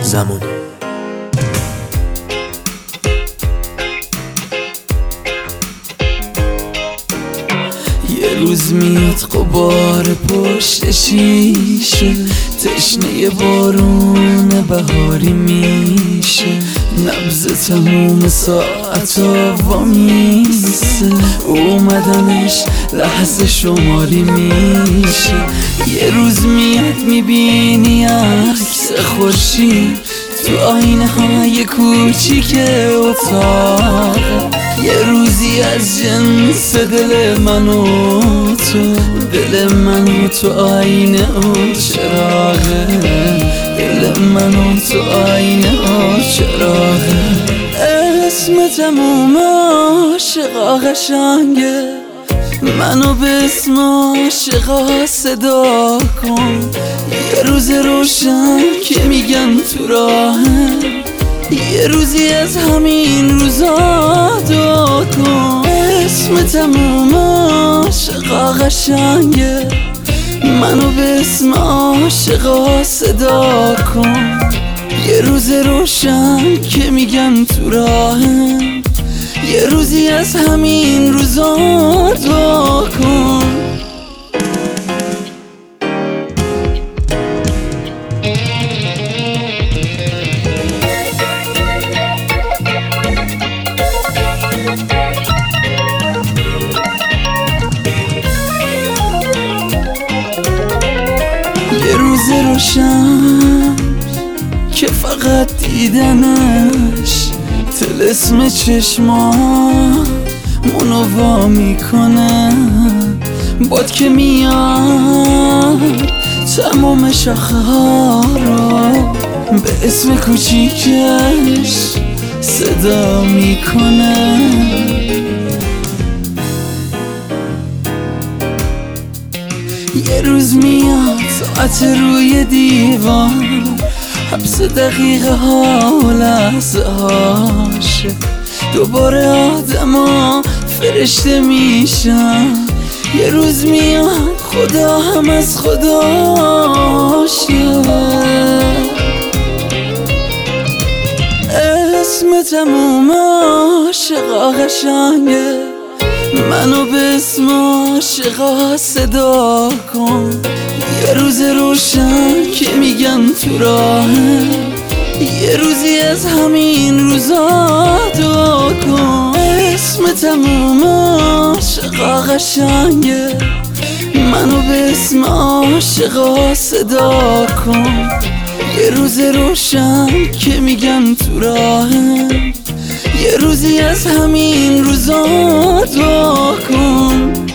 زمانی. یه روز میاد غبار پشت شیشه، تشنه بارون بهاری میشه، نبض تموم ساعتا وامیسته، اومدنش لحظه شماری میشه. یه روز میاد میبینی عکس خورشید تو آینه های کوچیک اتاق، یه روزی از جنس دل من و تو، دل من و تو آینه اون چراغه، دل من و تو آینه اون چراغه. اسم تموم عاشقا قشنگه، منو به اسم عاشقا صدا کن، یه روز روشن که میگن تو راهه، یه روزی از همین روزا دعا کن. اسم تموم عاشقا قشنگه، منو به اسم عاشقا صدا کن، یه روز روشن که میگن تو راهه، یه روزی از همین روزا دعا کن. یه روز روشن که فقط دیدنش طلسم چشما منو وا میکنه، باد که میاد تمام شاخه ها رو به اسم کوچیکش صدا میکنه. یه روز میاد ساعت روی دیوار، حبس دقیقه ها و لحظه هاشه، دوباره آدم ها فرشته میشن. یه روز میاد خدا هم از خداشه، اسم تموم عاشقا قشنگه، منو به اسم عاشقا صدا کن، یه روز روشن که میگن تو راهه، یه روزی از همین روزا دعا کن. اسم تموم عاشقا قشنگه، منو به اسم عاشقا صدا کن، یه روز روشن که میگن تو راهه، یه روزی از همین روزا دعا کن.